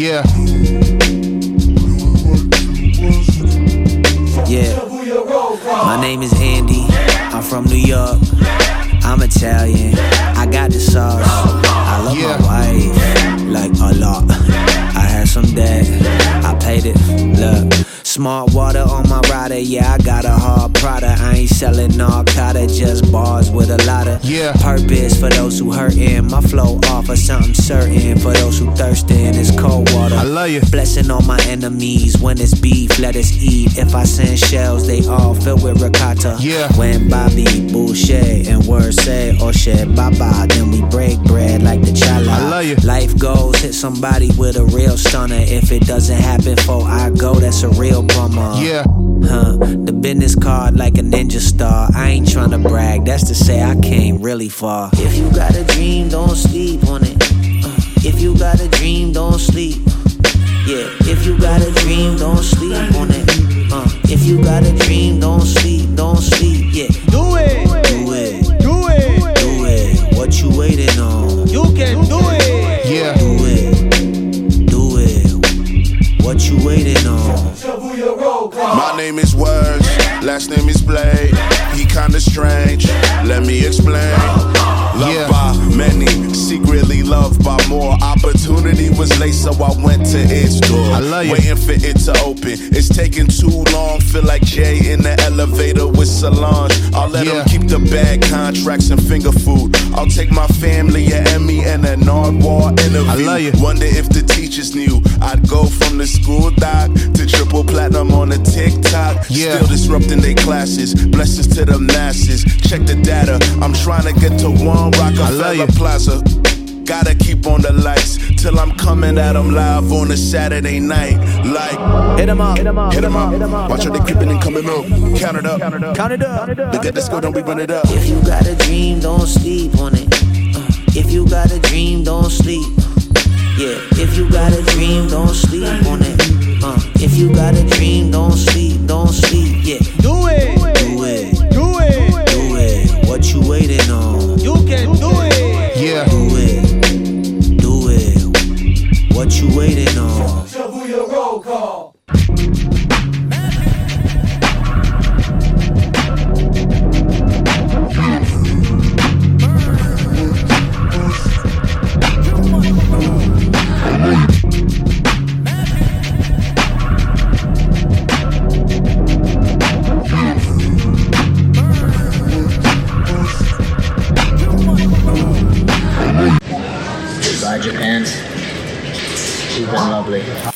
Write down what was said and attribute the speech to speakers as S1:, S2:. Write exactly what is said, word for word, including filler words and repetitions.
S1: Yeah.
S2: Yeah. My name is Andy. I'm from New York. I'm Italian. I got the sauce. I love
S1: Yeah.
S2: my wife like a lot. I had some debt. I paid it. Look. Smart water on my rider, yeah, I got a hard product. I ain't selling narcotic, just bars with a lot of
S1: yeah.
S2: purpose for those who hurtin'. My flow offer something certain for those who thirstin'. It's cold water.
S1: I love you.
S2: Blessing on my enemies. When it's beef, let us eat. If I send shells, they all filled with ricotta.
S1: Yeah.
S2: When Bobby bullshit and words say, oh shit, bye-bye, then we break bread like the chala.
S1: I love you.
S2: Life goes, hit somebody with a real stunner. If it doesn't happen before I go, that's a real bummer.
S1: Yeah.
S2: Huh, the business card like a ninja star. I ain't tryna brag, that's to say I came really far. If you got a dream, don't sleep on it. Uh, if you got a dream, don't sleep. Yeah, if you got a dream, don't sleep on it. Uh, if you got a dream, don't sleep, don't sleep. Yeah,
S3: Do it,
S2: do it,
S3: do it,
S2: do it. What you waiting on?
S3: you can do it.
S1: Yeah.
S2: Do it, do it. What you waiting on?
S4: My name is Words, last name is Blade. He kinda strange, let me explain. Loved
S1: Yeah.
S4: by many, secretly loved by more. Opportunity was late, so I went to its door.
S1: I love you.
S4: Waiting for it to open. It's taking too long. Feel like Jay in the elevator with Solange. I'll let
S1: Yeah.
S4: him keep the bad contracts and finger food. I'll take my family, an Emmy, and a Nardwuar interview.
S1: I love you.
S4: Wonder if the teachers knew I'd go from the school doc to triple platinum on the TikTok.
S1: Yeah.
S4: Still disrupting their classes. Blessings to the masses. Check the data. I'm trying to get to one Rockefeller
S1: you.
S4: Plaza. Gotta keep on the lights till I'm coming at them live on a Saturday night. Like,
S3: Hit 'em up, hit 'em up,
S4: hit 'em up. Watch how they creeping and coming up. Count it up.
S3: count it up.
S4: Look at this go, don't we run it up.
S2: If you got a dream, don't sleep on it. Uh, if you got a dream, don't sleep. Yeah, if you got a dream, don't sleep on it. Uh, if you got a dream, don't sleep, don't sleep. Yeah,
S3: Do it,
S2: do it,
S3: do it,
S2: do it. What you waiting on?
S3: you can do it.
S1: Yeah.
S2: Do it, do it. What you waiting on?
S5: Goodbye, Japan. You've been lovely.